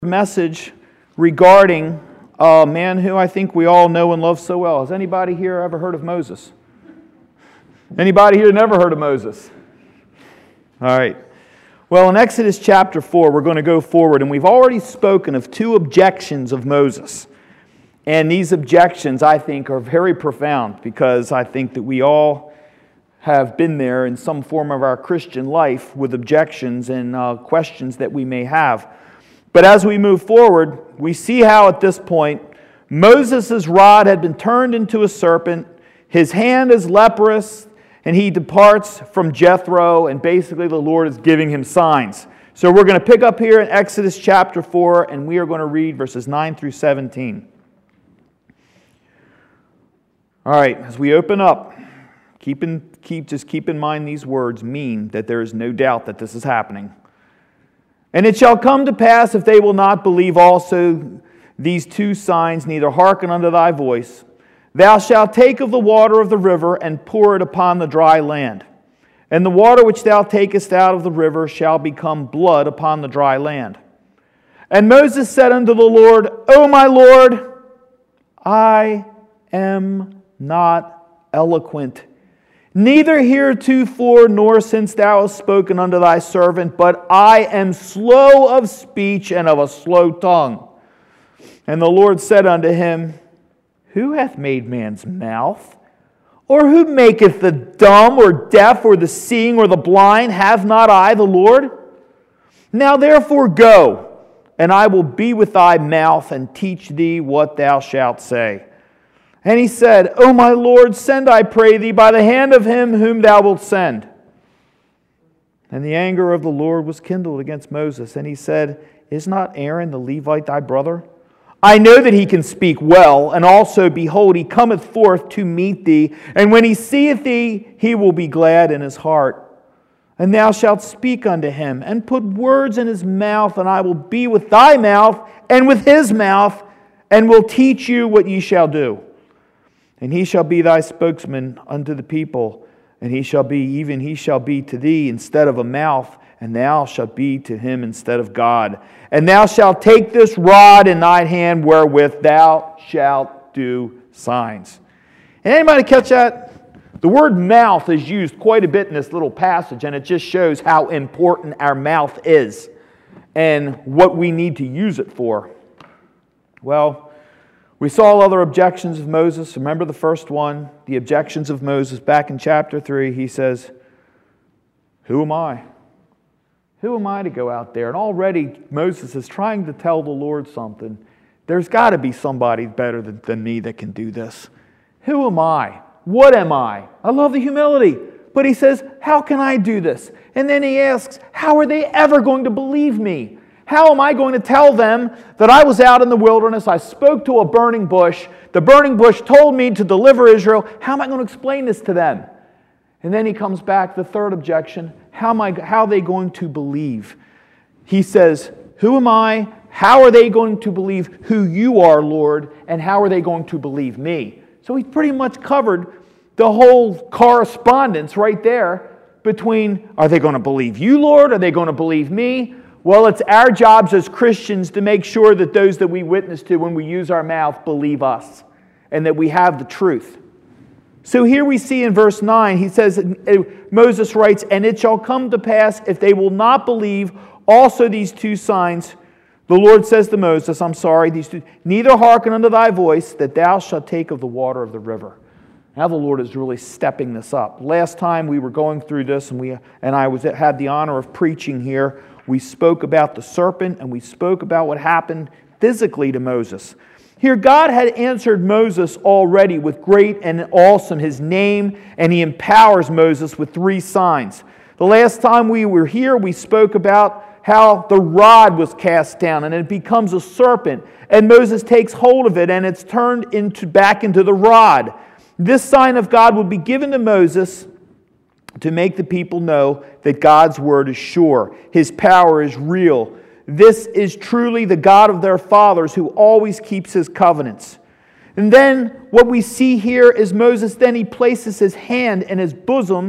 Message regarding a man who I think we all know and love so well. Has anybody here ever heard of Moses? Anybody here never heard of Moses? All right. Well, in Exodus chapter 4, we're going to go forward, and we've already spoken of two objections of Moses. And these objections, I think, are very profound because I think that we all have been there in some form of our Christian life with objections and questions that we may have. But as we move forward, we see how at this point, Moses' rod had been turned into a serpent, his hand is leprous, and he departs from Jethro, and basically the Lord is giving him signs. So we're going to pick up here in Exodus chapter 4, and we are going to read verses 9 through 17. All right, as we open up, keep in mind these words mean that there is no doubt that this is happening. And it shall come to pass, if they will not believe also these two signs, neither hearken unto thy voice, thou shalt take of the water of the river, and pour it upon the dry land. And the water which thou takest out of the river shall become blood upon the dry land. And Moses said unto the Lord, O my Lord, I am not eloquent, neither heretofore nor since thou hast spoken unto thy servant, but I am slow of speech and of a slow tongue. And the Lord said unto him, Who hath made man's mouth? Or who maketh the dumb or deaf or the seeing or the blind? Have not I the Lord? Now therefore go, and I will be with thy mouth and teach thee what thou shalt say. And he said, O my Lord, send, I pray thee, by the hand of him whom thou wilt send. And the anger of the Lord was kindled against Moses. And he said, Is not Aaron the Levite thy brother? I know that he can speak well, and also, behold, he cometh forth to meet thee. And when he seeth thee, he will be glad in his heart. And thou shalt speak unto him, and put words in his mouth, and I will be with thy mouth, and with his mouth, and will teach you what ye shall do. And he shall be thy spokesman unto the people, and he shall be to thee instead of a mouth, and thou shalt be to him instead of God. And thou shalt take this rod in thine hand, wherewith thou shalt do signs. And anybody catch that? The word mouth is used quite a bit in this little passage, and it just shows how important our mouth is and what we need to use it for. Well, we saw other objections of Moses. Remember the first one, the objections of Moses. Back in chapter 3, he says, Who am I? Who am I to go out there? And already Moses is trying to tell the Lord something. There's got to be somebody better than me that can do this. Who am I? What am I? I love the humility. But he says, how can I do this? And then he asks, how are they ever going to believe me? How am I going to tell them that I was out in the wilderness, I spoke to a burning bush, the burning bush told me to deliver Israel? How am I going to explain this to them? And then he comes back, the third objection, how are they going to believe? He says, who am I? How are they going to believe who you are, Lord? And how are they going to believe me? So he pretty much covered the whole correspondence right there between, are they going to believe you, Lord? Are they going to believe me? Well, it's our jobs as Christians to make sure that those that we witness to when we use our mouth believe us and that we have the truth. So here we see in verse 9, he says, Moses writes, And it shall come to pass, if they will not believe also these two signs, the Lord says to Moses, these two, neither hearken unto thy voice, that thou shalt take of the water of the river. Now the Lord is really stepping this up. Last time we were going through this, and I had the honor of preaching here. We spoke about the serpent, and we spoke about what happened physically to Moses. Here, God had answered Moses already with great and awesome, his name, and he empowers Moses with 3 signs. The last time we were here, we spoke about how the rod was cast down, and it becomes a serpent, and Moses takes hold of it, and it's turned back into the rod. This sign of God will be given to Moses to make the people know that God's word is sure. His power is real. This is truly the God of their fathers who always keeps his covenants. And then what we see here is Moses, then he places his hand in his bosom,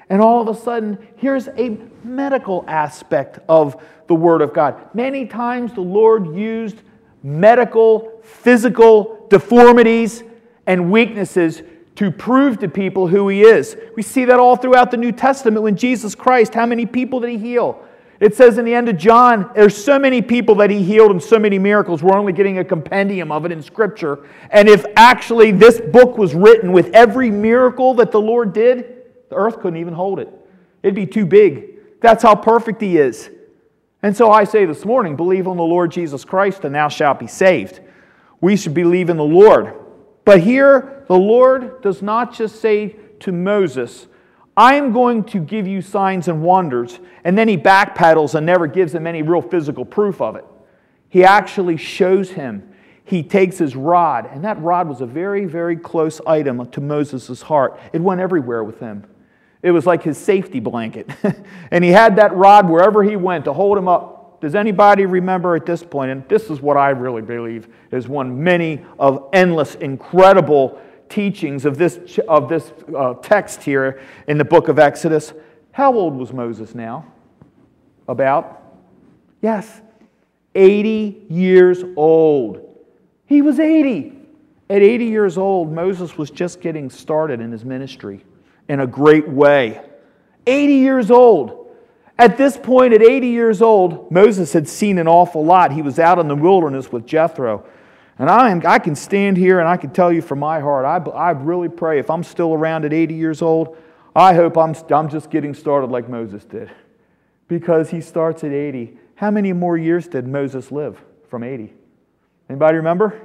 And all of a sudden, here's a medical aspect of the Word of God. Many times the Lord used medical, physical deformities and weaknesses to prove to people who He is. We see that all throughout the New Testament when Jesus Christ, how many people did He heal? It says in the end of John, there's so many people that He healed and so many miracles. We're only getting a compendium of it in Scripture. And if actually this book was written with every miracle that the Lord did, the earth couldn't even hold it. It'd be too big. That's how perfect He is. And so I say this morning, believe on the Lord Jesus Christ and thou shalt be saved. We should believe in the Lord. But here, the Lord does not just say to Moses, I'm going to give you signs and wonders, and then He backpedals and never gives him any real physical proof of it. He actually shows him. He takes his rod, and that rod was a very, very close item to Moses' heart. It went everywhere with him. It was like his safety blanket. And he had that rod wherever he went to hold him up. Does anybody remember at this point, and this is what I really believe is one many of endless, incredible teachings of this text here in the book of Exodus. How old was Moses now? About? Yes, 80 years old. He was 80. At 80 years old, Moses was just getting started in his ministry in a great way. 80 years old. At this point, at 80 years old, Moses had seen an awful lot. He was out in the wilderness with Jethro. And I can stand here and I can tell you from my heart, I really pray if I'm still around at 80 years old, I hope I'm just getting started like Moses did. Because he starts at 80. How many more years did Moses live from 80? Anybody remember?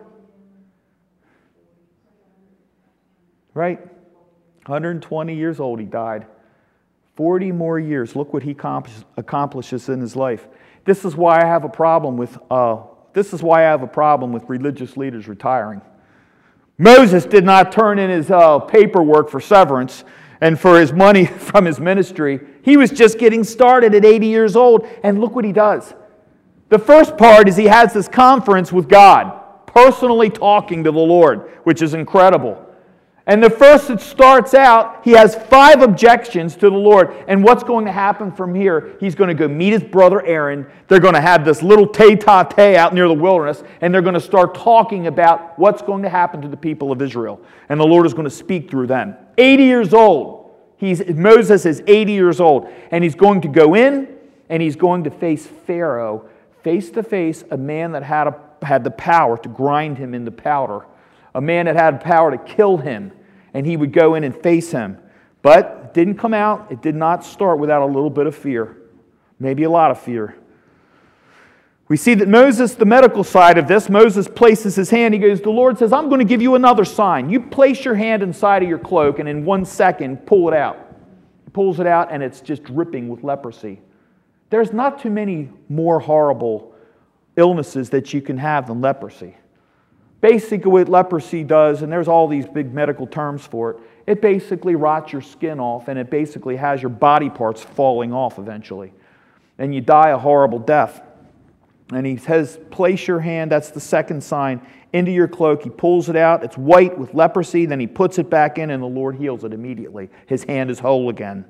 Right? 120 years old he died. 40 more years. Look what he accomplishes in his life. This is why I have a problem with religious leaders retiring. Moses did not turn in his paperwork for severance and for his money from his ministry. He was just getting started at 80 years old, and look what he does. The first part is he has this conference with God, personally talking to the Lord, which is incredible. And the first it starts out, he has 5 objections to the Lord. And what's going to happen from here? He's going to go meet his brother Aaron. They're going to have this little tete-a-tete out near the wilderness. And they're going to start talking about what's going to happen to the people of Israel. And the Lord is going to speak through them. 80 years old. Moses is 80 years old. And he's going to go in and he's going to face Pharaoh face to face, a man that had the power to grind him into powder. A man that had power to kill him, and he would go in and face him. But it didn't come out, it did not start without a little bit of fear. Maybe a lot of fear. We see that Moses, the medical side of this, Moses places his hand, he goes, the Lord says, I'm going to give you another sign. You place your hand inside of your cloak, and in 1 second, pull it out. He pulls it out, and it's just dripping with leprosy. There's not too many more horrible illnesses that you can have than leprosy. Basically what leprosy does, and there's all these big medical terms for it, it basically rots your skin off and it basically has your body parts falling off eventually. And you die a horrible death. And he says, place your hand, that's the second sign, into your cloak. He pulls it out, it's white with leprosy, then he puts it back in and the Lord heals it immediately. His hand is whole again.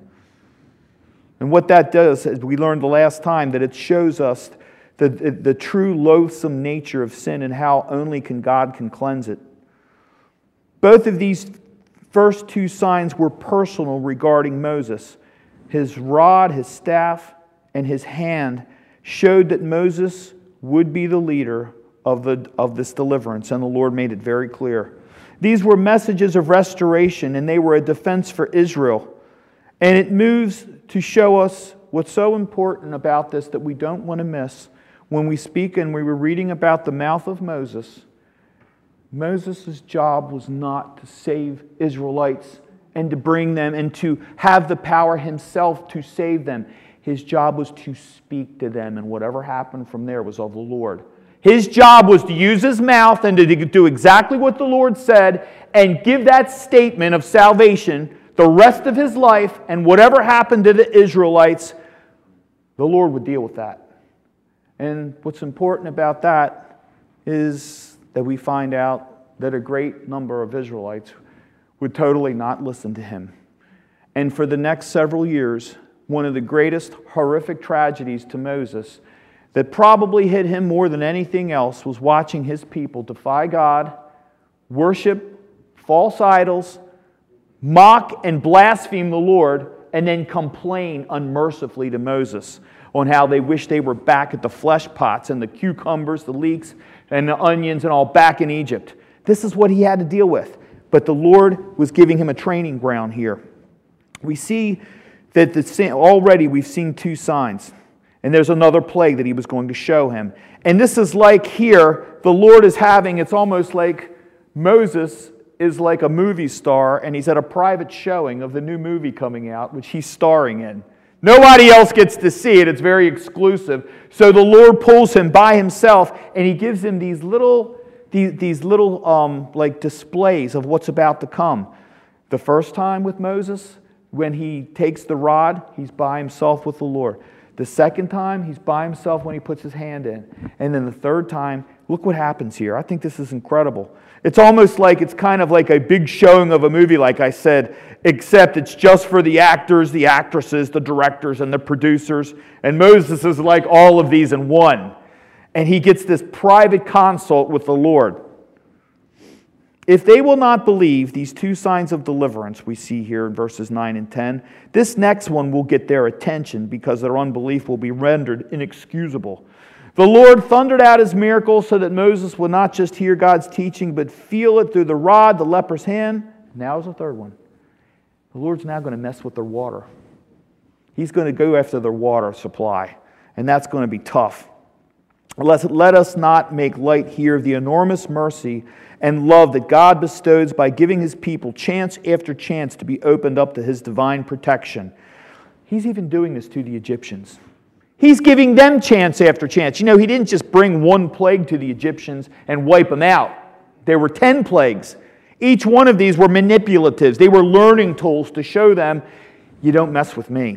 And what that does, as we learned the last time, that it shows us the true loathsome nature of sin and how only God can cleanse it. Both of these first 2 signs were personal regarding Moses. His rod, his staff, and his hand showed that Moses would be the leader of this deliverance, and the Lord made it very clear. These were messages of restoration, and they were a defense for Israel. And it moves to show us what's so important about this that we don't want to miss. When we speak and we were reading about the mouth of Moses, Moses' job was not to save Israelites and to bring them and to have the power himself to save them. His job was to speak to them, and whatever happened from there was of the Lord. His job was to use his mouth and to do exactly what the Lord said and give that statement of salvation the rest of his life, and whatever happened to the Israelites, the Lord would deal with that. And what's important about that is that we find out that a great number of Israelites would totally not listen to him. And for the next several years, one of the greatest horrific tragedies to Moses that probably hit him more than anything else was watching his people defy God, worship false idols, mock and blaspheme the Lord, and then complain unmercifully to Moses on how they wish they were back at the flesh pots and the cucumbers, the leeks, and the onions and all back in Egypt. This is what he had to deal with. But the Lord was giving him a training ground here. We see that already we've seen two signs. And there's another plague that he was going to show him. And this is like here, the Lord is having, it's almost like Moses is like a movie star and he's at a private showing of the new movie coming out, which he's starring in. Nobody else gets to see it. It's very exclusive. So the Lord pulls him by himself and he gives him these little like displays of what's about to come. The first time with Moses, when he takes the rod, he's by himself with the Lord. The second time, he's by himself when he puts his hand in. And then the third time, look what happens here. I think this is incredible. It's almost like it's kind of like a big showing of a movie, like I said, except it's just for the actors, the actresses, the directors, and the producers. And Moses is like all of these in one. And he gets this private consult with the Lord. If they will not believe these two signs of deliverance we see here in verses 9 and 10, this next one will get their attention because their unbelief will be rendered inexcusable. The Lord thundered out his miracle so that Moses would not just hear God's teaching, but feel it through the rod, the leper's hand. Now is the third one. The Lord's now going to mess with their water. He's going to go after their water supply, and that's going to be tough. Let us not make light here of the enormous mercy and love that God bestows by giving his people chance after chance to be opened up to his divine protection. He's even doing this to the Egyptians. He's giving them chance after chance. You know, he didn't just bring one plague to the Egyptians and wipe them out. There were 10 plagues. Each one of these were manipulatives. They were learning tools to show them, you don't mess with me.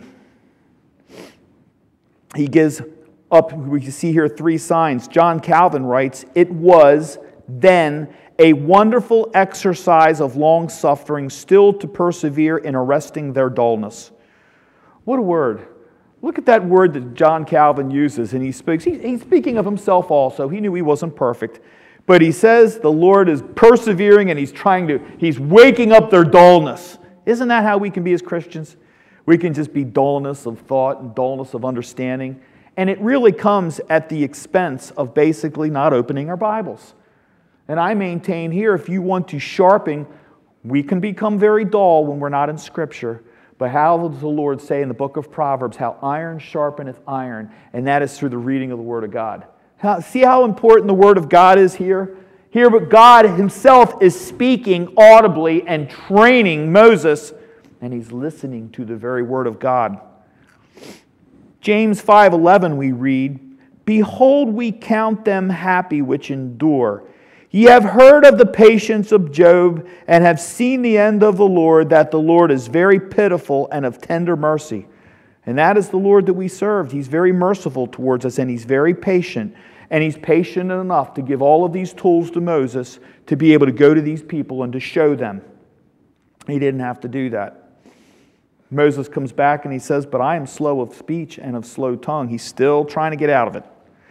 He gives up, we see here 3 signs. John Calvin writes, it was then a wonderful exercise of long-suffering still to persevere in arresting their dullness. What a word. Look at that word that John Calvin uses, and he speaks. He's speaking of himself also. He knew he wasn't perfect. But he says the Lord is persevering and he's waking up their dullness. Isn't that how we can be as Christians? We can just be dullness of thought and dullness of understanding. And it really comes at the expense of basically not opening our Bibles. And I maintain here, if you want to sharpen, we can become very dull when we're not in Scripture. But how does the Lord say in the book of Proverbs, how iron sharpeneth iron, and that is through the reading of the Word of God. See how important the Word of God is here? Here, but God himself is speaking audibly and training Moses, and he's listening to the very Word of God. James 5:11 we read, behold, we count them happy which endure. Ye have heard of the patience of Job, and have seen the end of the Lord, that the Lord is very pitiful and of tender mercy. And that is the Lord that we serve. He's very merciful towards us, and he's very patient. And he's patient enough to give all of these tools to Moses to be able to go to these people and to show them. He didn't have to do that. Moses comes back and he says, but I am slow of speech and of slow tongue. He's still trying to get out of it.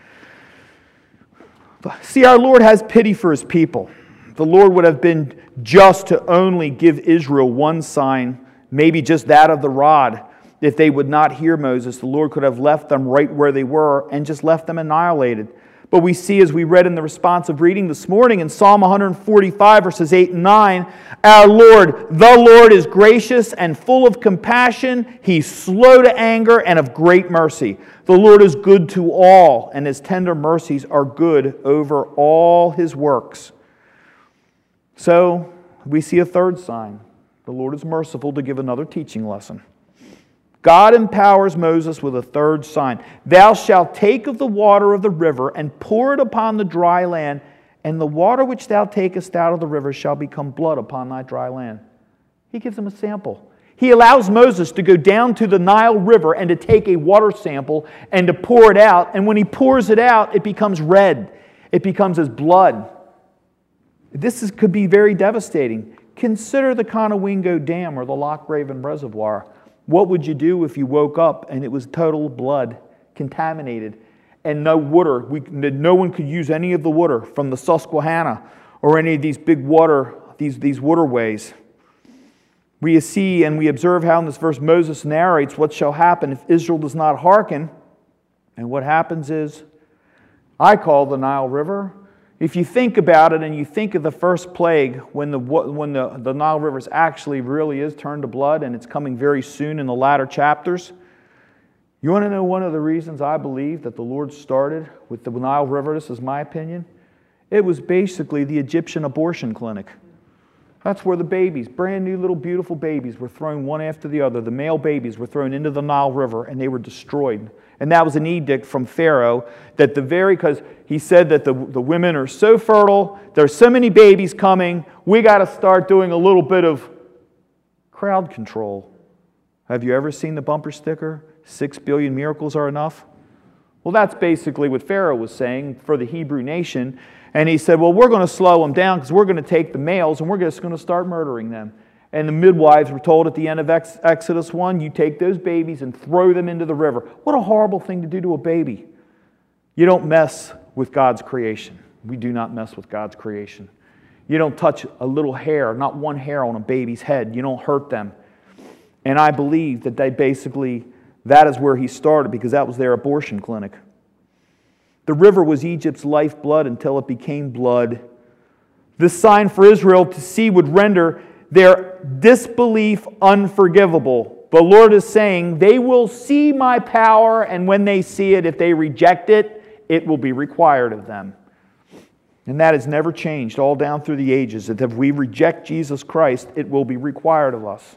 See, our Lord has pity for his people. The Lord would have been just to only give Israel one sign, maybe just that of the rod. If they would not hear Moses, the Lord could have left them right where they were and just left them annihilated. But we see, as we read in the responsive reading this morning in Psalm 145, verses 8 and 9, our Lord, the Lord is gracious and full of compassion. He's slow to anger and of great mercy. The Lord is good to all, and his tender mercies are good over all his works. So, we see a third sign. The Lord is merciful to give another teaching lesson. God empowers Moses with a third sign. Thou shalt take of the water of the river and pour it upon the dry land, and the water which thou takest out of the river shall become blood upon thy dry land. He gives him a sample. He allows Moses to go down to the Nile River and to take a water sample and to pour it out. And when he pours it out, it becomes red. It becomes as blood. Could be very devastating. Consider the Conowingo Dam or the Loch Raven Reservoir. What would you do if you woke up and it was total blood, contaminated, and no water? No one could use any of the water from the Susquehanna or any of these big water, these waterways. We see and we observe how in this verse Moses narrates what shall happen if Israel does not hearken. And what happens is, I call the Nile River. If you think about it and you think of the first plague, when the Nile River actually really is turned to blood, and it's coming very soon in the latter chapters, you want to know one of the reasons I believe that the Lord started with the Nile River? This is my opinion. It was basically the Egyptian abortion clinic. That's where the babies, brand new little beautiful babies, were thrown one after the other. The male babies were thrown into the Nile River and they were destroyed. And that was an edict from Pharaoh that because he said that the women are so fertile, there's so many babies coming, we got to start doing a little bit of crowd control. Have you ever seen the bumper sticker, 6 billion miracles are enough? Well, that's basically what Pharaoh was saying for the Hebrew nation. And he said, well, we're going to slow them down because we're going to take the males and we're just going to start murdering them. And the midwives were told at the end of Exodus 1, you take those babies and throw them into the river. What a horrible thing to do to a baby. You don't mess with God's creation. We do not mess with God's creation. You don't touch a little hair, not one hair on a baby's head. You don't hurt them. And I believe that that is where he started because that was their abortion clinic. The river was Egypt's lifeblood until it became blood. This sign for Israel to see would render their disbelief unforgivable. The Lord is saying, they will see my power, and when they see it, if they reject it, it will be required of them. And that has never changed all down through the ages, that if we reject Jesus Christ, it will be required of us.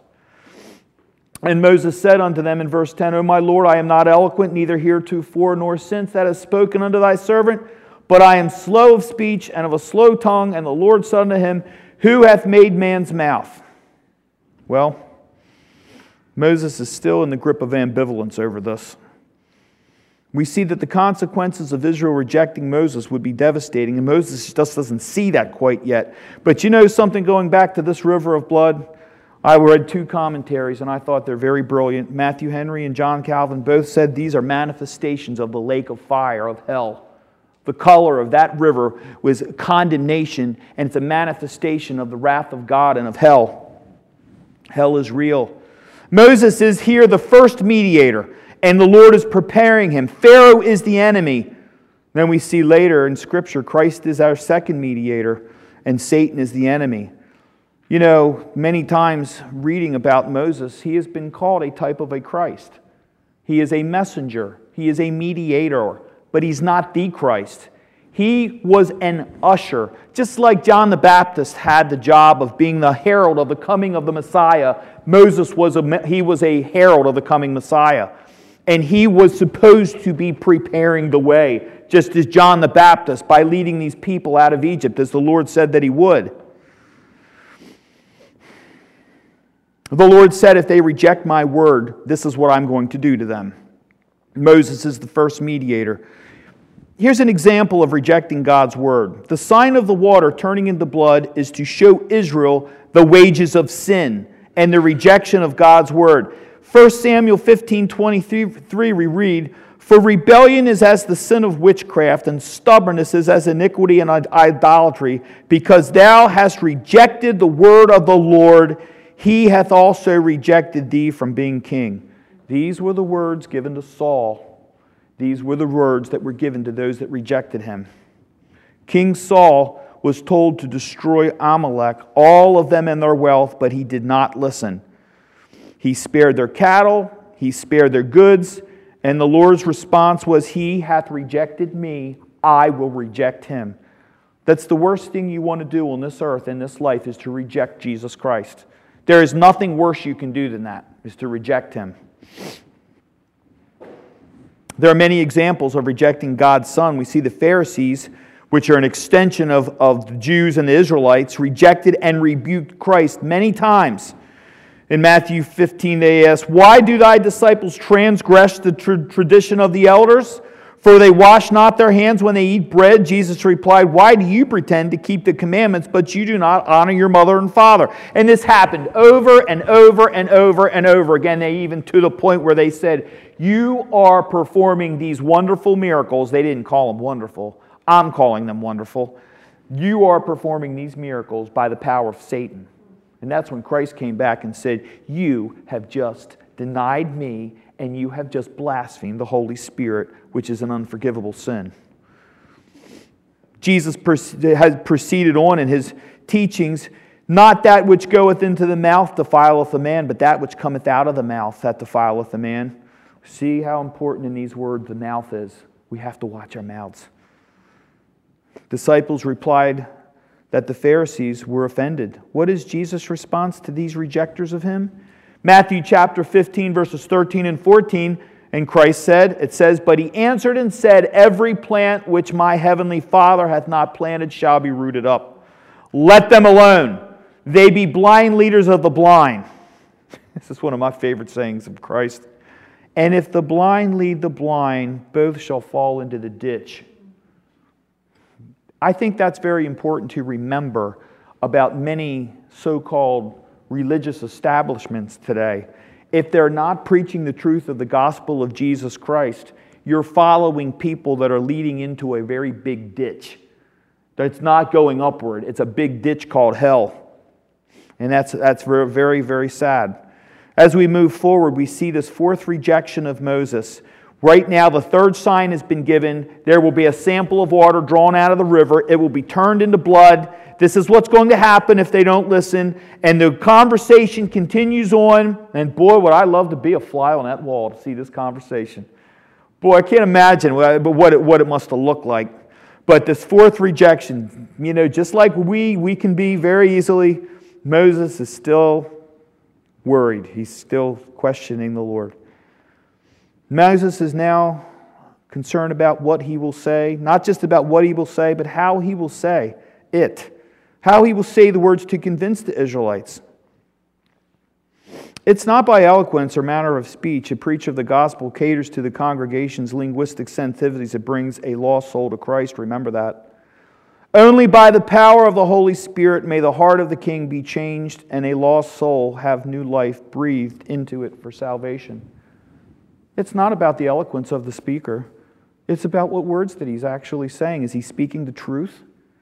And Moses said unto them in verse 10, O my Lord, I am not eloquent, neither heretofore nor since that has spoken unto thy servant, but I am slow of speech and of a slow tongue. And the Lord said unto him, Who hath made man's mouth? Well, Moses is still in the grip of ambivalence over this. We see that the consequences of Israel rejecting Moses would be devastating, and Moses just doesn't see that quite yet. But you know something, going back to this river of blood? I read 2 commentaries, and I thought they're very brilliant. Matthew Henry and John Calvin both said these are manifestations of the lake of fire, of hell. The color of that river was condemnation, and it's a manifestation of the wrath of God and of hell. Hell is real. Moses is here the first mediator, and the Lord is preparing him. Pharaoh is the enemy. Then we see later in Scripture, Christ is our second mediator, and Satan is the enemy. You know, many times reading about Moses, he has been called a type of a Christ. He is a messenger. He is a mediator, but he's not the Christ. He was an usher. Just like John the Baptist had the job of being the herald of the coming of the Messiah, Moses was a herald of the coming Messiah. And he was supposed to be preparing the way, just as John the Baptist, by leading these people out of Egypt, as the Lord said that he would. The Lord said, if they reject my word, this is what I'm going to do to them. Moses is the first mediator. Here's an example of rejecting God's word. The sign of the water turning into blood is to show Israel the wages of sin and the rejection of God's word. 1 Samuel 15:23 we read, For rebellion is as the sin of witchcraft, and stubbornness is as iniquity and idolatry, because thou hast rejected the word of the Lord, he hath also rejected thee from being king. These were the words given to Saul. These were the words that were given to those that rejected him. King Saul was told to destroy Amalek, all of them and their wealth, but he did not listen. He spared their cattle, he spared their goods, and the Lord's response was, He hath rejected me, I will reject him. That's the worst thing you want to do on this earth, in this life, is to reject Jesus Christ. There is nothing worse you can do than that, is to reject him. There are many examples of rejecting God's Son. We see the Pharisees, which are an extension of the Jews and the Israelites, rejected and rebuked Christ many times. In Matthew 15, they ask, Why do thy disciples transgress the tradition of the elders? For they wash not their hands when they eat bread. Jesus replied, why do you pretend to keep the commandments, but you do not honor your mother and father? And this happened over and over and over and over again. They even to the point where they said, you are performing these wonderful miracles. They didn't call them wonderful. I'm calling them wonderful. You are performing these miracles by the power of Satan. And that's when Christ came back and said, you have just denied me, and you have just blasphemed the Holy Spirit, which is an unforgivable sin. Jesus has proceeded on in his teachings, not that which goeth into the mouth defileth a man, but that which cometh out of the mouth that defileth a man. See how important in these words the mouth is. We have to watch our mouths. Disciples replied that the Pharisees were offended. What is Jesus' response to these rejectors of him? Matthew chapter 15, verses 13 and 14, and Christ said, it says, but he answered and said, every plant which my heavenly Father hath not planted shall be rooted up. Let them alone. They be blind leaders of the blind. This is one of my favorite sayings of Christ. And if the blind lead the blind, both shall fall into the ditch. I think that's very important to remember about many so-called religious establishments today. If they're not preaching the truth of the gospel of Jesus Christ, you're following people that are leading into a very big ditch. That's not going upward. It's a big ditch called hell. And that's very, very, very sad. As we move forward, we see this fourth rejection of Moses. Right now, the third sign has been given. There will be a sample of water drawn out of the river. It will be turned into blood. This is what's going to happen if they don't listen. And the conversation continues on. And boy, would I love to be a fly on that wall to see this conversation. Boy, I can't imagine what it must have looked like. But this fourth rejection, just like we can be very easily, Moses is still worried. He's still questioning the Lord. Moses is now concerned about what he will say, not just about what he will say, but how he will say it, how he will say the words to convince the Israelites. It's not by eloquence or manner of speech a preach of the gospel caters to the congregation's linguistic sensitivities that brings a lost soul to Christ. Remember that. Only by the power of the Holy Spirit may the heart of the king be changed and a lost soul have new life breathed into it for salvation. It's not about the eloquence of the speaker. It's about what words that he's actually saying. Is he speaking the truth?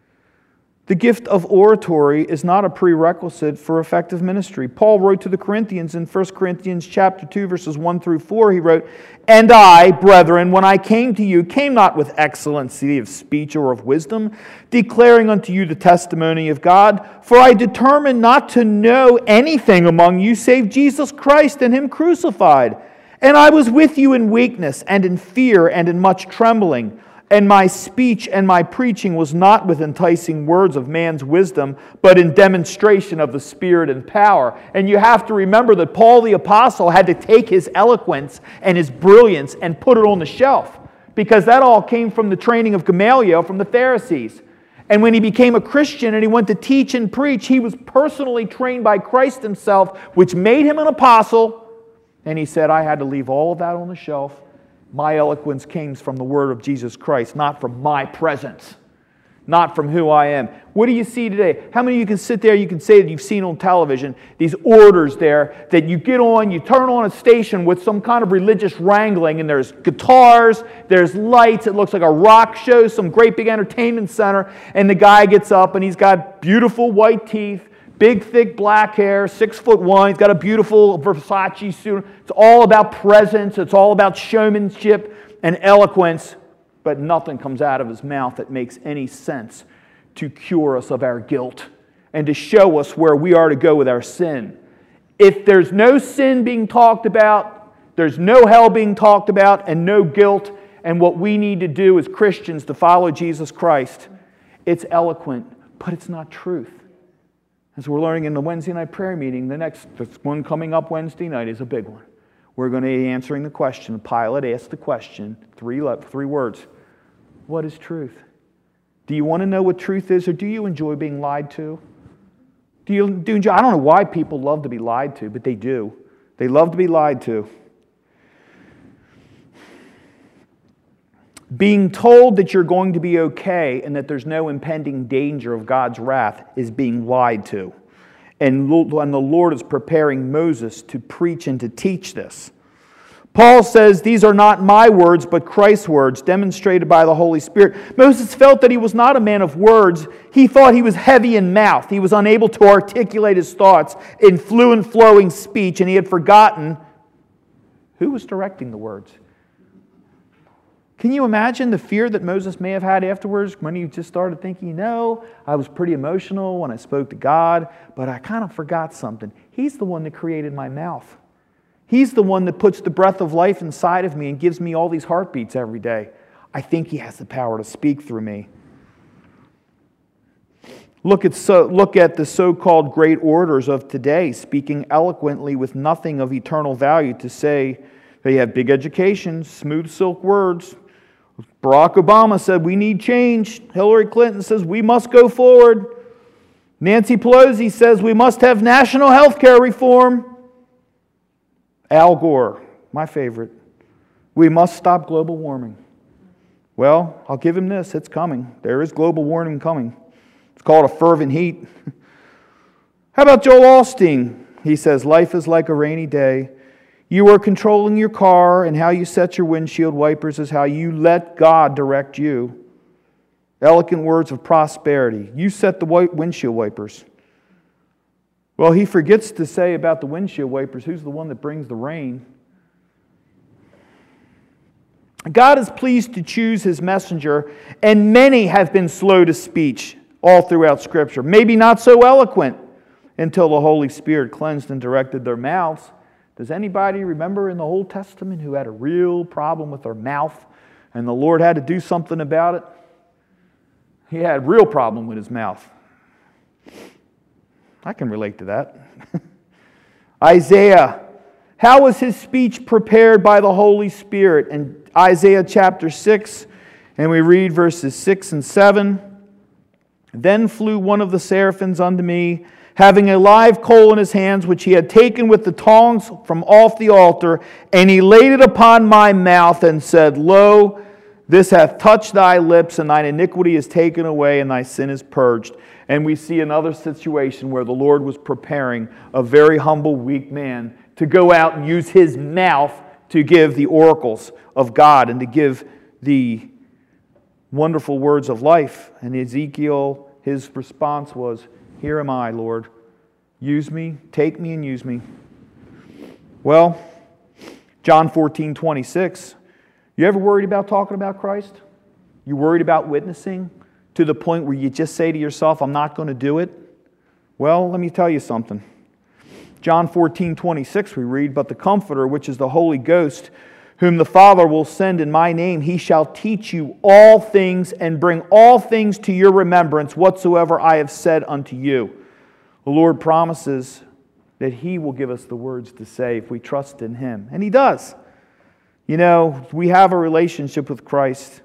The gift of oratory is not a prerequisite for effective ministry. Paul wrote to the Corinthians in 1 Corinthians chapter 2, verses 1 through 4, he wrote, and I, brethren, when I came to you, came not with excellency of speech or of wisdom, declaring unto you the testimony of God, for I determined not to know anything among you save Jesus Christ and him crucified. And I was with you in weakness and in fear and in much trembling. And my speech and my preaching was not with enticing words of man's wisdom, but in demonstration of the Spirit and power. And you have to remember that Paul the Apostle had to take his eloquence and his brilliance and put it on the shelf, because that all came from the training of Gamaliel from the Pharisees. And when he became a Christian and he went to teach and preach, he was personally trained by Christ himself, which made him an apostle. And he said, I had to leave all of that on the shelf. My eloquence came from the word of Jesus Christ, not from my presence, not from who I am. What do you see today? How many of you can sit there, you can say that you've seen on television these orders there that you get on, you turn on a station with some kind of religious wrangling, and there's guitars, there's lights, it looks like a rock show, some great big entertainment center, and the guy gets up and he's got beautiful white teeth, big, thick black hair, 6'1". He's got a beautiful Versace suit. It's all about presence. It's all about showmanship and eloquence. But nothing comes out of his mouth that makes any sense to cure us of our guilt and to show us where we are to go with our sin. If there's no sin being talked about, there's no hell being talked about, and no guilt, and what we need to do as Christians to follow Jesus Christ, it's eloquent, but it's not truth. As we're learning in the Wednesday night prayer meeting, the next one coming up Wednesday night is a big one. We're going to be answering the question. Pilate asked the question, three words. What is truth? Do you want to know what truth is, or do you enjoy being lied to? Do you enjoy? I don't know why people love to be lied to, but they do. They love to be lied to. Being told that you're going to be okay and that there's no impending danger of God's wrath is being lied to. And the Lord is preparing Moses to preach and to teach this. Paul says, these are not my words, but Christ's words, demonstrated by the Holy Spirit. Moses felt that he was not a man of words. He thought he was heavy in mouth. He was unable to articulate his thoughts in fluent, flowing speech, and he had forgotten who was directing the words. Can you imagine the fear that Moses may have had afterwards when he just started thinking, I was pretty emotional when I spoke to God, but I kind of forgot something. He's the one that created my mouth. He's the one that puts the breath of life inside of me and gives me all these heartbeats every day. I think He has the power to speak through me. Look at the so-called great orators of today, speaking eloquently with nothing of eternal value, to say they have big education, smooth silk words. Barack Obama said we need change. Hillary Clinton says we must go forward. Nancy Pelosi says we must have national health care reform. Al Gore, my favorite, we must stop global warming. Well, I'll give him this, it's coming. There is global warming coming. It's called a fervent heat. How about Joel Osteen? He says, life is like a rainy day. You are controlling your car, and how you set your windshield wipers is how you let God direct you. Eloquent words of prosperity. You set the windshield wipers. Well, he forgets to say about the windshield wipers, who's the one that brings the rain? God is pleased to choose His messenger, and many have been slow to speech all throughout Scripture. Maybe not so eloquent until the Holy Spirit cleansed and directed their mouths. Does anybody remember in the Old Testament who had a real problem with their mouth and the Lord had to do something about it? He had a real problem with his mouth. I can relate to that. Isaiah. How was his speech prepared by the Holy Spirit? In Isaiah chapter 6, and we read verses 6 and 7. Then flew one of the seraphims unto me, having a live coal in his hands, which he had taken with the tongs from off the altar, and he laid it upon my mouth and said, Lo, this hath touched thy lips, and thine iniquity is taken away, and thy sin is purged. And we see another situation where the Lord was preparing a very humble, weak man to go out and use his mouth to give the oracles of God and to give the wonderful words of life. And Ezekiel, his response was, Here am I, Lord. Use me, take me and use me. Well, John 14:26. You ever worried about talking about Christ? You worried about witnessing to the point where you just say to yourself, I'm not going to do it? Well, let me tell you something. John 14:26 we read, But the Comforter, which is the Holy Ghost, whom the Father will send in my name, He shall teach you all things and bring all things to your remembrance whatsoever I have said unto you. The Lord promises that He will give us the words to say if we trust in Him. And He does. You know, we have a relationship with Christ.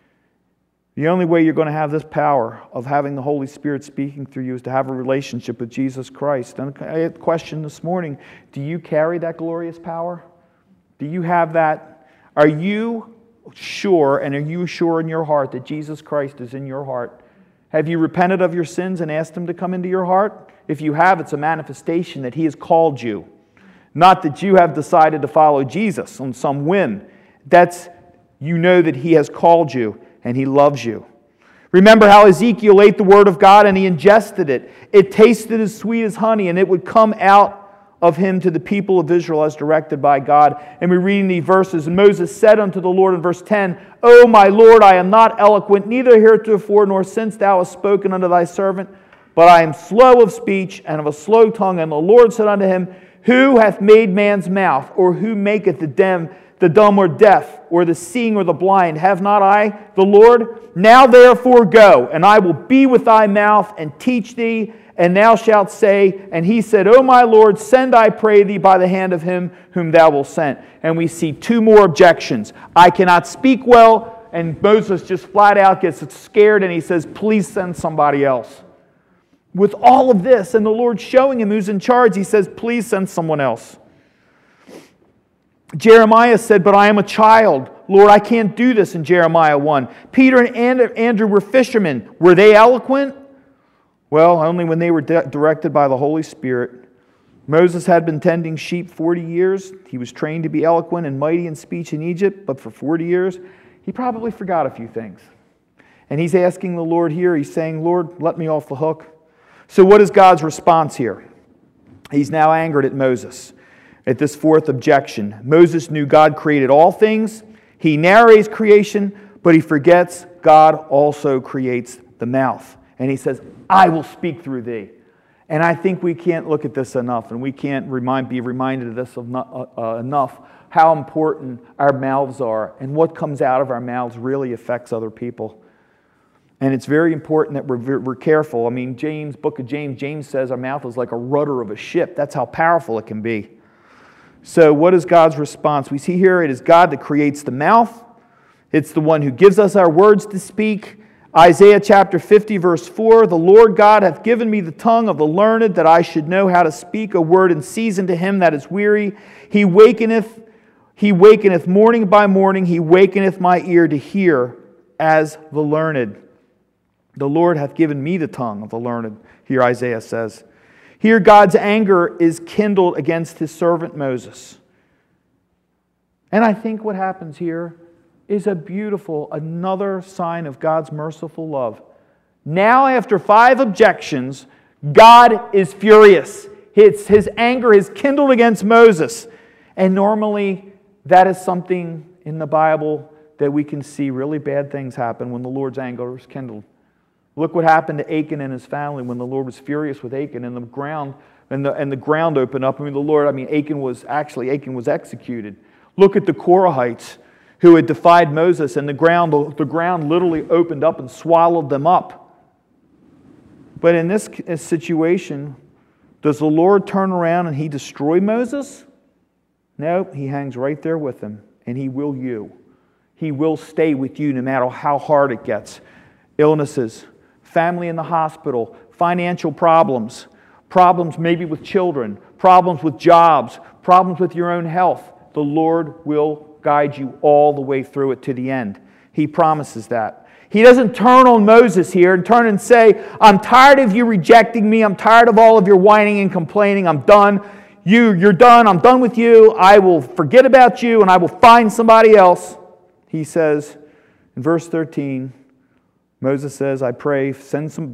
The only way you're going to have this power of having the Holy Spirit speaking through you is to have a relationship with Jesus Christ. And I had a question this morning. Do you carry that glorious power? Do you have that? Are you sure, and are you sure in your heart that Jesus Christ is in your heart? Have you repented of your sins and asked Him to come into your heart? If you have, it's a manifestation that He has called you. Not that you have decided to follow Jesus on some whim. That's, you know that He has called you and He loves you. Remember how Ezekiel ate the Word of God and he ingested it. It tasted as sweet as honey, and it would come out of him to the people of Israel as directed by God. And we read in these verses, And Moses said unto the Lord in verse 10, O my Lord, I am not eloquent, neither heretofore nor since thou hast spoken unto thy servant, but I am slow of speech and of a slow tongue. And the Lord said unto him, Who hath made man's mouth, or who maketh the dumb or deaf, or the seeing or the blind? Have not I the Lord? Now therefore go, and I will be with thy mouth and teach thee, and thou shalt say, And he said, O my Lord, send, I pray thee, by the hand of him whom thou wilt send. And we see two more objections. I cannot speak well, and Moses just flat out gets scared, and he says, Please send somebody else. With all of this, and the Lord showing him who's in charge, he says, Please send someone else. Jeremiah said, But I am a child. Lord, I can't do this in Jeremiah 1. Peter and Andrew were fishermen. Were they eloquent? Well, only when they were directed by the Holy Spirit. Moses had been tending sheep 40 years. He was trained to be eloquent and mighty in speech in Egypt, but for 40 years, he probably forgot a few things. And he's asking the Lord here, he's saying, Lord, let me off the hook. So what is God's response here? He's now angered at Moses at this fourth objection. Moses knew God created all things. He narrates creation, but he forgets God also creates the mouth. And he says, I will speak through thee. And I think we can't look at this enough, and we can't be reminded of this enough, how important our mouths are, and what comes out of our mouths really affects other people. And it's very important that we're careful. I mean, book of James says our mouth is like a rudder of a ship. That's how powerful it can be. So what is God's response? We see here it is God that creates the mouth. It's the one who gives us our words to speak. Isaiah chapter 50 verse 4, the Lord God hath given me the tongue of the learned, that I should know how to speak a word in season to him that is weary. He wakeneth morning by morning, he wakeneth my ear to hear as the learned. The Lord hath given me the tongue of the learned, here Isaiah says. Here God's anger is kindled against his servant Moses. And I think what happens here is another sign of God's merciful love. Now, after 5 objections, God is furious. His anger is kindled against Moses. And normally, that is something in the Bible that we can see really bad things happen when the Lord's anger is kindled. Look what happened to Achan and his family when the Lord was furious with Achan, and the ground opened up. Achan was executed. Look at the Korahites who had defied Moses, and the ground literally opened up and swallowed them up. But in this situation, does the Lord turn around and he destroy Moses? No, he hangs right there with him, and he will you. He will stay with you no matter how hard it gets. Illnesses, family in the hospital, financial problems maybe with children, problems with jobs, problems with your own health. The Lord will guide you all the way through it to the end. He promises that. He doesn't turn on Moses here and turn and say, I'm tired of you rejecting me. I'm tired of all of your whining and complaining. I'm done. You're done. I'm done with you. I will forget about you and I will find somebody else. He says in verse 13, Moses says, I pray, it's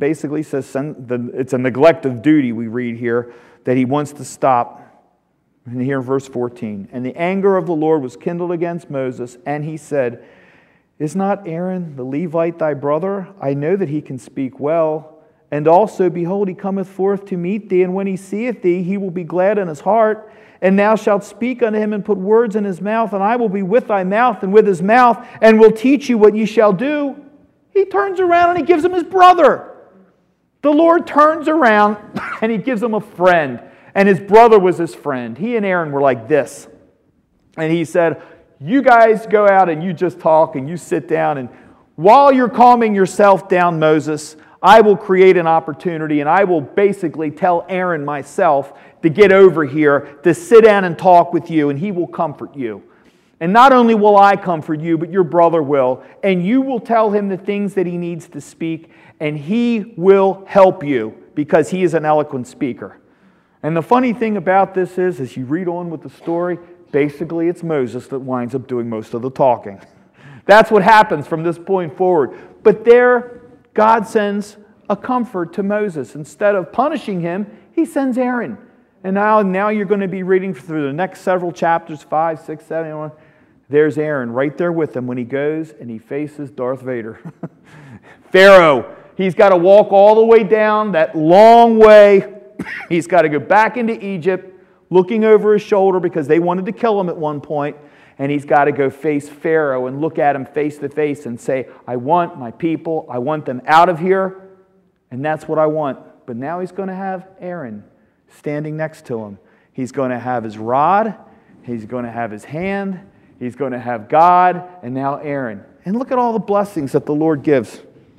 a neglect of duty we read here that he wants to stop. And here in verse 14, and the anger of the Lord was kindled against Moses, and he said, Is not Aaron the Levite thy brother? I know that he can speak well. And also, behold, he cometh forth to meet thee, and when he seeth thee, he will be glad in his heart. And thou shalt speak unto him and put words in his mouth, and I will be with thy mouth and with his mouth, and will teach you what ye shall do. He turns around and he gives him his brother. The Lord turns around and he gives him a friend. And his brother was his friend. He and Aaron were like this. And he said, you guys go out and you just talk and you sit down. And while you're calming yourself down, Moses, I will create an opportunity and I will basically tell Aaron myself to get over here, to sit down and talk with you, and he will comfort you. And not only will I comfort you, but your brother will. And you will tell him the things that he needs to speak, and he will help you because he is an eloquent speaker. And the funny thing about this is, as you read on with the story, basically it's Moses that winds up doing most of the talking. That's what happens from this point forward. But there, God sends a comfort to Moses. Instead of punishing him, he sends Aaron. And now you're going to be reading through the next several chapters, 5, 6, 7, 8. There's Aaron right there with him when he goes and he faces Darth Vader. Pharaoh, he's got to walk all the way down that long way. He's got to go back into Egypt, looking over his shoulder because they wanted to kill him at one point. And he's got to go face Pharaoh and look at him face to face and say, I want my people, I want them out of here. And that's what I want. But now he's going to have Aaron standing next to him. He's going to have his rod. He's going to have his hand. He's going to have God. And now Aaron. And look at all the blessings that the Lord gives.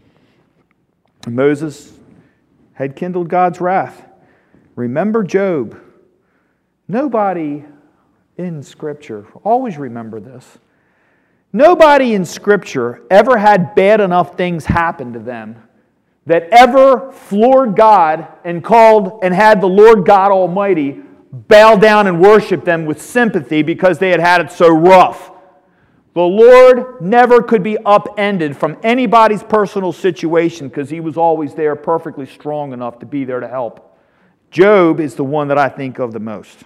Moses had kindled God's wrath. Remember Job. Nobody in Scripture, always remember this, Nobody in Scripture ever had bad enough things happen to them that ever floored God and called and had the Lord God Almighty bow down and worship them with sympathy because they had had it so rough. The Lord never could be upended from anybody's personal situation because He was always there perfectly strong enough to be there to help. Job is the one that I think of the most.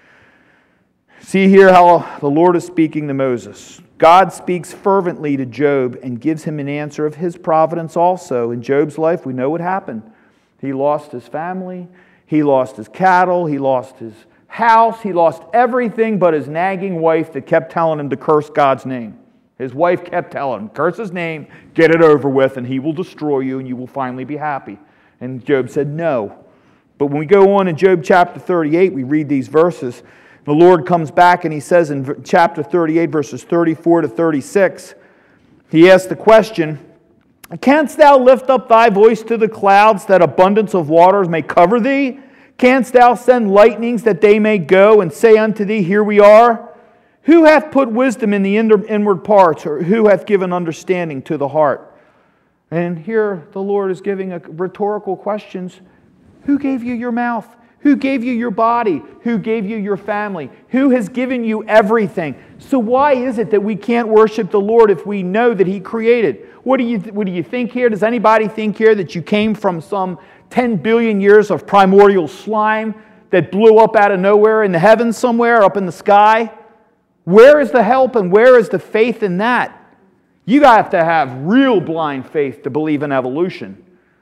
See here how the Lord is speaking to Moses. God speaks fervently to Job and gives him an answer of His providence also. In Job's life, we know what happened. He lost his family, he lost his cattle, he lost his house, he lost everything but his nagging wife that kept telling him to curse God's name. His wife kept telling him, curse His name, get it over with, and He will destroy you and you will finally be happy. And Job said no. But when we go on in Job chapter 38, we read these verses. The Lord comes back and He says in chapter 38, verses 34 to 36, He asks the question, canst thou lift up thy voice to the clouds that abundance of waters may cover thee? Canst thou send lightnings that they may go and say unto thee, here we are? Who hath put wisdom in the inward parts, or who hath given understanding to the heart? And here the Lord is giving a rhetorical questions. Who gave you your mouth? Who gave you your body? Who gave you your family? Who has given you everything? So why is it that we can't worship the Lord if we know that He created? What do you think here? Does anybody think here that you came from some 10 billion years of primordial slime that blew up out of nowhere in the heavens somewhere, up in the sky? Where is the help and where is the faith in that? You have to have real blind faith to believe in evolution.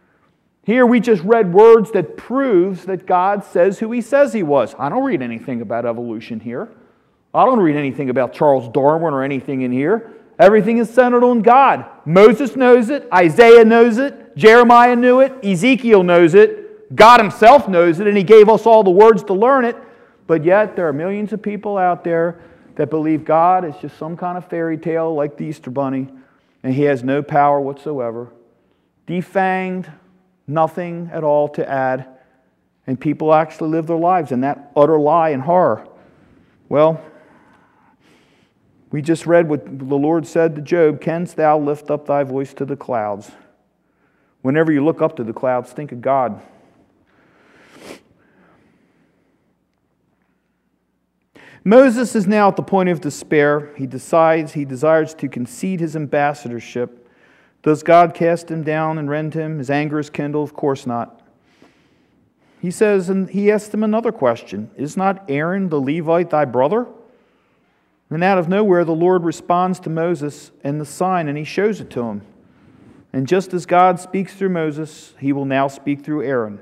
Here we just read words that proves that God says who He says He was. I don't read anything about evolution here. I don't read anything about Charles Darwin or anything in here. Everything is centered on God. Moses knows it. Isaiah knows it. Jeremiah knew it. Ezekiel knows it. God Himself knows it, and He gave us all the words to learn it. But yet there are millions of people out there that believe God is just some kind of fairy tale like the Easter Bunny, and He has no power whatsoever. Defanged, nothing at all to add, and people actually live their lives in that utter lie and horror. Well, we just read what the Lord said to Job, canst thou lift up thy voice to the clouds? Whenever you look up to the clouds, think of God. Moses is now at the point of despair. He desires to concede his ambassadorship. Does God cast him down and rend him? His anger is kindled? Of course not. He says, and he asked him another question. Is not Aaron the Levite thy brother? And out of nowhere the Lord responds to Moses and the sign, and He shows it to him. And just as God speaks through Moses, He will now speak through Aaron.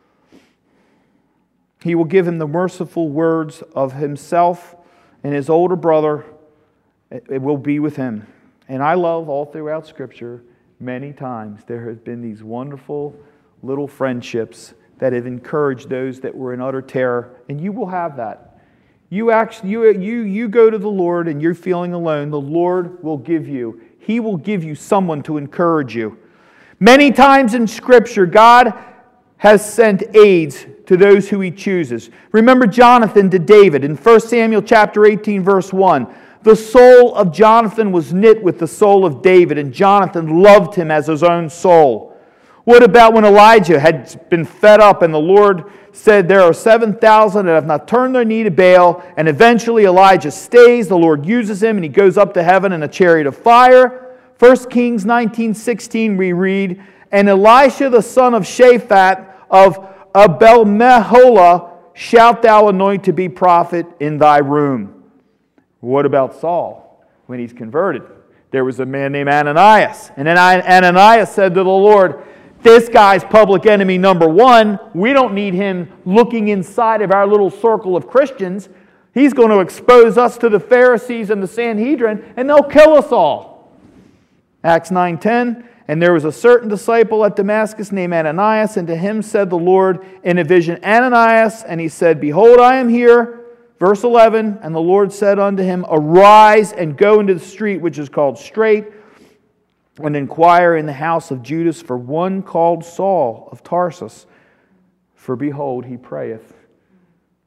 He will give him the merciful words of himself, and his older brother, it will be with him. And I love all throughout Scripture, many times there have been these wonderful little friendships that have encouraged those that were in utter terror, and you will have that. You go to the Lord and you're feeling alone, the Lord will give you. He will give you someone to encourage you. Many times in Scripture, God has sent aids to those who He chooses. Remember Jonathan to David in 1 Samuel chapter 18, verse 1. The soul of Jonathan was knit with the soul of David, and Jonathan loved him as his own soul. What about when Elijah had been fed up and the Lord said, there are 7,000 that have not turned their knee to Baal, and eventually Elijah stays, the Lord uses him, and he goes up to heaven in a chariot of fire. 1 Kings 19:16 we read, and Elisha the son of Shaphat of Abel-Meholah shalt thou anoint to be prophet in thy room. What about Saul when he's converted? There was a man named Ananias. And then Ananias said to the Lord, this guy's public enemy number one. We don't need him looking inside of our little circle of Christians. He's going to expose us to the Pharisees and the Sanhedrin, and they'll kill us all. Acts 9:10, and there was a certain disciple at Damascus named Ananias, and to him said the Lord in a vision, Ananias, and he said, behold, I am here. Verse 11, and the Lord said unto him, arise and go into the street which is called Straight, and inquire in the house of Judas for one called Saul of Tarsus. For behold, he prayeth.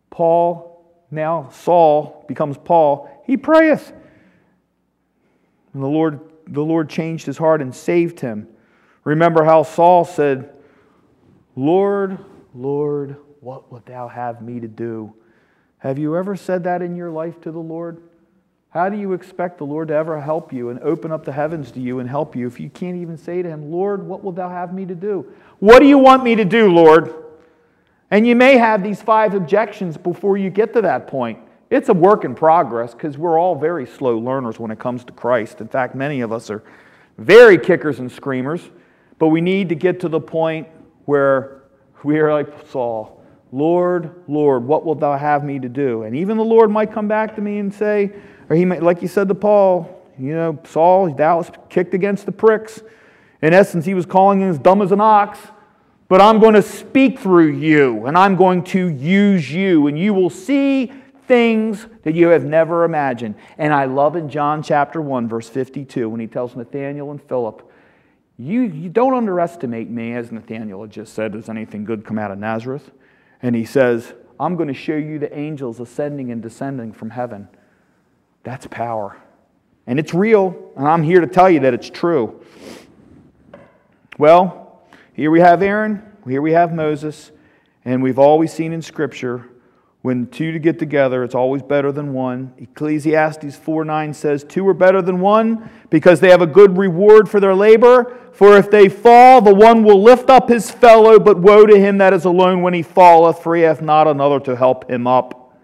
Paul, now Saul becomes Paul, he prayeth. And the Lord changed his heart and saved him. Remember how Saul said, Lord, Lord, what wilt thou have me to do? Have you ever said that in your life to the Lord? How do you expect the Lord to ever help you and open up the heavens to you and help you if you can't even say to him, Lord, what wilt thou have me to do? What do you want me to do, Lord? And you may have these 5 objections before you get to that point. It's a work in progress because we're all very slow learners when it comes to Christ. In fact, many of us are very kickers and screamers, but we need to get to the point where we are like Saul, Lord, Lord, what wilt thou have me to do? And even the Lord might come back to me and say, or he might, like you said to Paul, Saul, thou hast kicked against the pricks. In essence, he was calling him as dumb as an ox. But I'm going to speak through you, and I'm going to use you, and you will see things that you have never imagined. And I love in John chapter 1, verse 52, when he tells Nathanael and Philip, you don't underestimate me, as Nathanael had just said, does anything good come out of Nazareth? And he says, I'm going to show you the angels ascending and descending from heaven. That's power. And it's real, and I'm here to tell you that it's true. Well, here we have Aaron, here we have Moses, and we've always seen in Scripture, when 2 to get together, it's always better than 1. Ecclesiastes 4:9 says, 2 are better than 1 because they have a good reward for their labor. For if they fall, the one will lift up his fellow, but woe to him that is alone when he falleth, for he hath not another to help him up.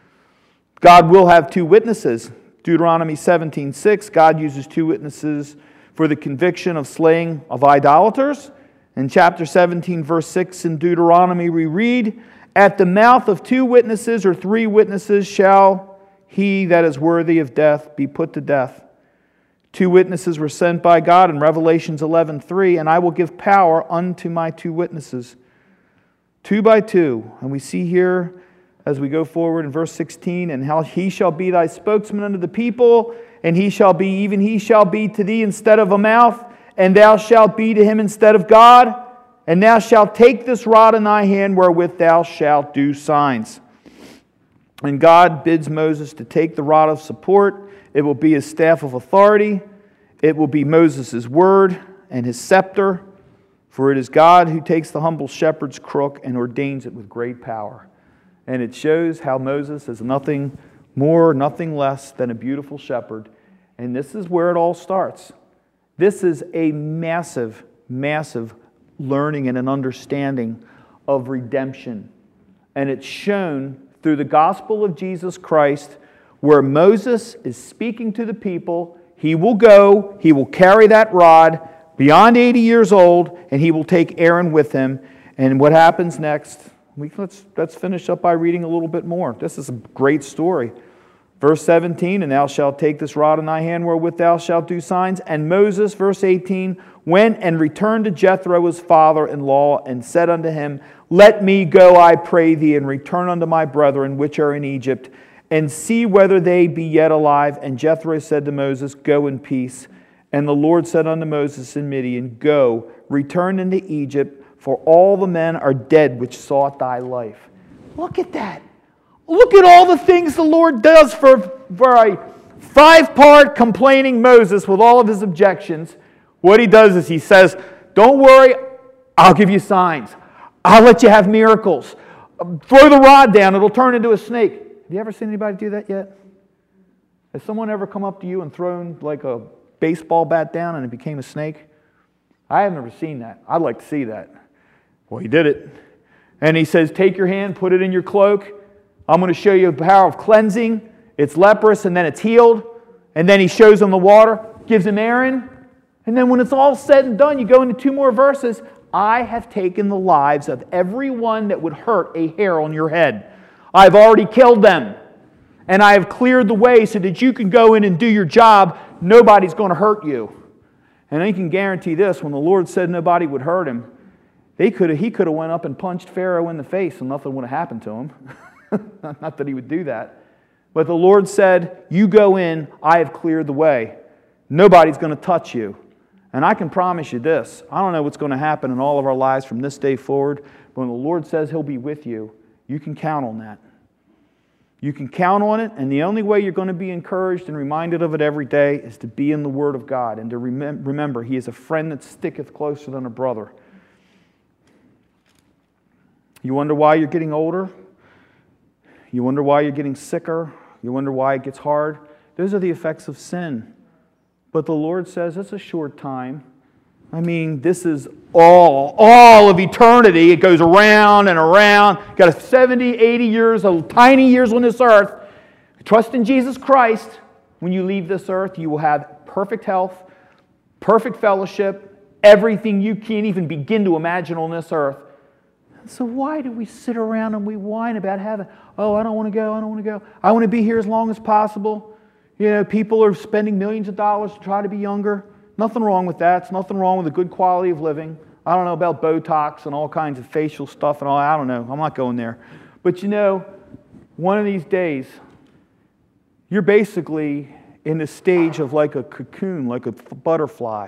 God will have 2 witnesses. Deuteronomy 17:6, God uses 2 witnesses for the conviction of slaying of idolaters. In chapter 17, verse 6 in Deuteronomy, we read, at the mouth of 2 witnesses or 3 witnesses shall he that is worthy of death be put to death. 2 witnesses were sent by God in Revelations 11:3, and I will give power unto my 2 witnesses. 2 by 2. And we see here as we go forward in verse 16, and how he shall be thy spokesman unto the people, and he shall be to thee instead of a mouth, and thou shalt be to him instead of God. And thou shalt take this rod in thy hand wherewith thou shalt do signs. And God bids Moses to take the rod of support. It will be his staff of authority. It will be Moses' word and his scepter. For it is God who takes the humble shepherd's crook and ordains it with great power. And it shows how Moses is nothing more, nothing less than a beautiful shepherd. And this is where it all starts. This is a massive, massive learning and an understanding of redemption. And it's shown through the gospel of Jesus Christ, where Moses is speaking to the people. He will go, he will carry that rod beyond 80 years old, and he will take Aaron with him. And what happens next? Let's finish up by reading a little bit more. This is a great story. Verse 17, and thou shalt take this rod in thy hand wherewith thou shalt do signs. And Moses, verse 18, went and returned to Jethro his father-in-law, and said unto him, let me go, I pray thee, and return unto my brethren which are in Egypt, and see whether they be yet alive. And Jethro said to Moses, go in peace. And the Lord said unto Moses in Midian, go, return into Egypt, for all the men are dead which sought thy life. Look at that. Look at all the things the Lord does for a 5-part complaining Moses with all of his objections. What he does is he says, don't worry, I'll give you signs. I'll let you have miracles. Throw the rod down, it'll turn into a snake. Have you ever seen anybody do that yet? Has someone ever come up to you and thrown like a baseball bat down and it became a snake? I have never seen that. I'd like to see that. Well, he did it. And he says, take your hand, put it in your cloak. I'm going to show you the power of cleansing. It's leprous and then it's healed. And then he shows him the water, gives him Aaron. And then when it's all said and done, you go into 2 more verses. I have taken the lives of everyone that would hurt a hair on your head. I've already killed them. And I have cleared the way so that you can go in and do your job. Nobody's going to hurt you. And I can guarantee this, when the Lord said nobody would hurt him, he could have went up and punched Pharaoh in the face and nothing would have happened to him. Not that he would do that. But the Lord said, you go in, I have cleared the way. Nobody's going to touch you. And I can promise you this, I don't know what's going to happen in all of our lives from this day forward, but when the Lord says He'll be with you, you can count on that. You can count on it, and the only way you're going to be encouraged and reminded of it every day is to be in the Word of God and to remember He is a friend that sticketh closer than a brother. You wonder why you're getting older? You wonder why you're getting sicker? You wonder why it gets hard? Those are the effects of sin. But the Lord says it's a short time. I mean, this is all of eternity. It goes around and around. Got 70, 80 years, tiny years on this earth. Trust in Jesus Christ. When you leave this earth, you will have perfect health, perfect fellowship, everything you can't even begin to imagine on this earth. So why do we sit around and we whine about heaven? Oh, I don't want to go, I don't want to go. I want to be here as long as possible. You know, people are spending millions of dollars to try to be younger. Nothing wrong with that. It's nothing wrong with a good quality of living. I don't know about Botox and all kinds of facial stuff and all. I don't know. I'm not going there. But you know, one of these days, you're basically in the stage of like a cocoon, like a butterfly.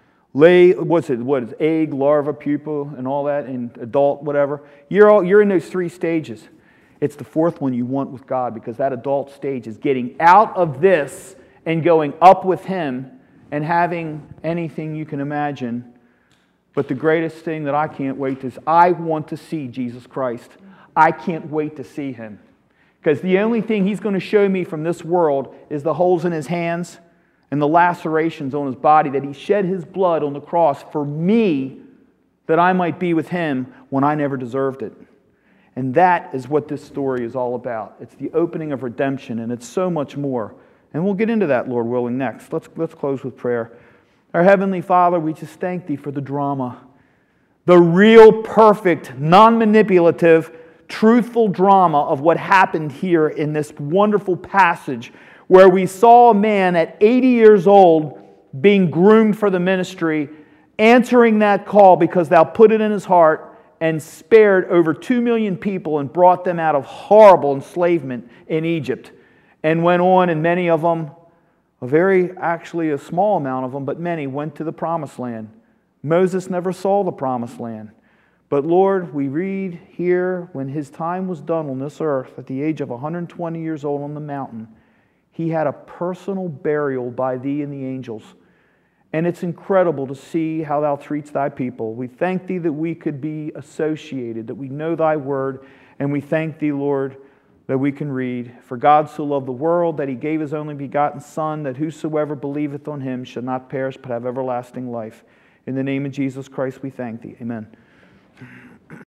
What is egg, larva, pupa, and all that, and adult, whatever. You're in those three stages. It's the fourth one you want with God, because that adult stage is getting out of this and going up with Him and having anything you can imagine. But the greatest thing that I can't wait is I want to see Jesus Christ. I can't wait to see Him. Because the only thing He's going to show me from this world is the holes in His hands and the lacerations on His body, that He shed His blood on the cross for me, that I might be with Him when I never deserved it. And that is what this story is all about. It's the opening of redemption, and it's so much more. And we'll get into that, Lord willing, next. Let's close with prayer. Our Heavenly Father, we just thank Thee for the drama. The real, perfect, non-manipulative, truthful drama of what happened here in this wonderful passage, where we saw a man at 80 years old being groomed for the ministry, answering that call because Thou put it in his heart, and spared over 2 million people and brought them out of horrible enslavement in Egypt. And went on, and many of them, actually a small amount of them, but many went to the Promised Land. Moses never saw the Promised Land. But Lord, we read here, when his time was done on this earth, at the age of 120 years old on the mountain, he had a personal burial by Thee and the angels. And it's incredible to see how Thou treats Thy people. We thank Thee that we could be associated, that we know Thy word, and we thank Thee, Lord, that we can read, "For God so loved the world that He gave His only begotten Son, that whosoever believeth on Him shall not perish but have everlasting life." In the name of Jesus Christ we thank Thee. Amen.